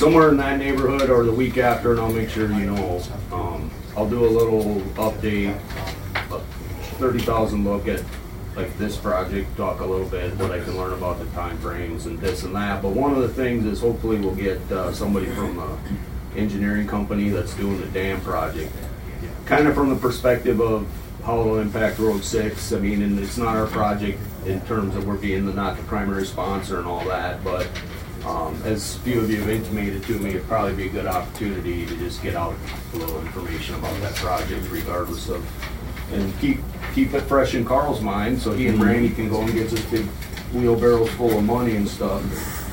somewhere in that neighborhood or the week after, and I'll make sure you know. I'll do a little update, 30,000 look at like this project, talk a little bit what I can learn about the time frames and this and that. But one of the things is hopefully we'll get somebody from an engineering company that's doing the dam project, kind of from the perspective of how it'll impact Road 6. I mean, and it's not our project in terms of we're being not the primary sponsor and all that, but as few of you have intimated to me, it'd probably be a good opportunity to just get out a little information about that project regardless of, and keep it fresh in Carl's mind so he and Randy can go and get this big wheelbarrows full of money and stuff.